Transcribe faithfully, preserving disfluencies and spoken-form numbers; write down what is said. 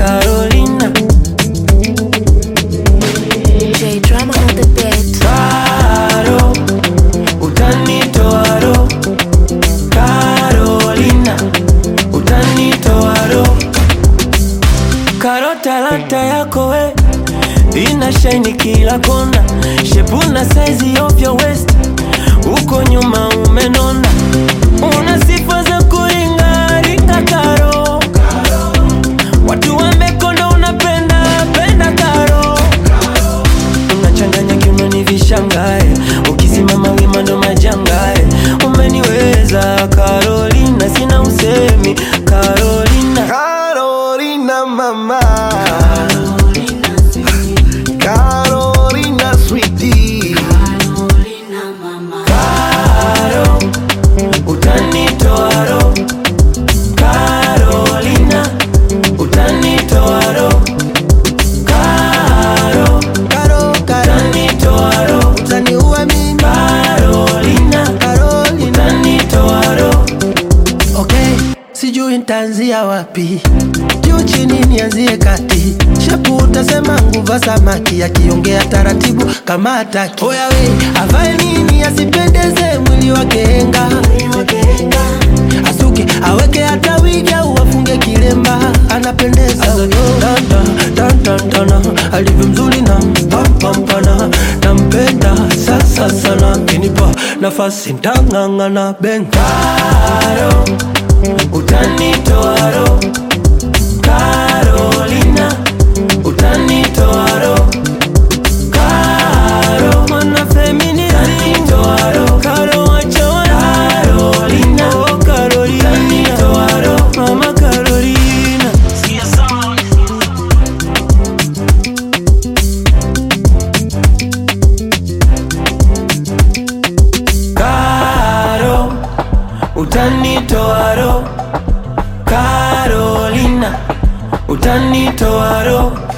Carolina. J Drama on the beat. Caro, utanitoa roho. Carolina, utanitoa roho. Karo talanta yako we ina shine kila kona. Shepu na size of your waist, uko nyuma umenona. Una sifa za kuringa ringa Karo. Watu wamekonda unapenda penda Karo. Unachanganya kiuno ni vishangae, ukisimama wima ndo majangae. Umeniweza Carolina, sina usemi Carolina. Carolina mama, Carolina sweetie, Carolina sweetie, Carolina mama. Caro, utanitoa roho. Carolina, utanitoa roho. Caro, Caro, Caro, utanitoa roho. utaniua mimi. Carolina, Carolina, utanitoa roho. okay, sijui nitaanzia wapi, juu chini nianzie kati. Shepu utasema nguva samaki, akiongea taratibu kama ataki. Oya we, avae nini asipendeze mwili wake henga, asuke aweke hata wigi au afunge kilemba, anapendeza tantantana, alivyo mzuri na mpampana. Nampenda sasa sana, kinipa nafasi ntangangana beng. Caro, utanitoa roho. Carolina, utanitoa roho. Caro, mwana feminist, utanitoa roho. Caro, wacha wana. Carolina, oh Carolina, utanitoa roho. Mama Carolina. Caro, utanitoa roho. Carolina, utanitoa roho.